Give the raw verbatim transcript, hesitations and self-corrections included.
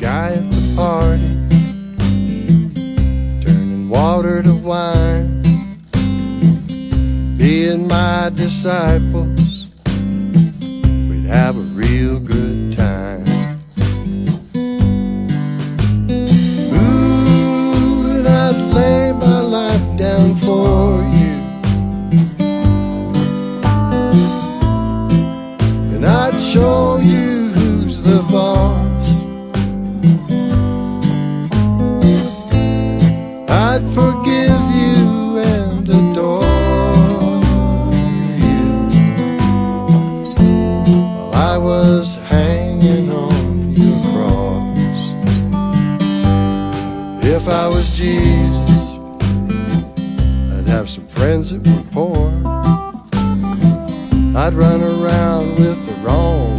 guy at the party, turning water to wine. Being my disciples, we'd have a real good time. Ooh, and I'd lay my life down for you, and I'd show you who's the boss. I'd forgive you and adore I was hanging on your cross. If I was Jesus, I'd have some friends that were poor. I'd run around with the wrong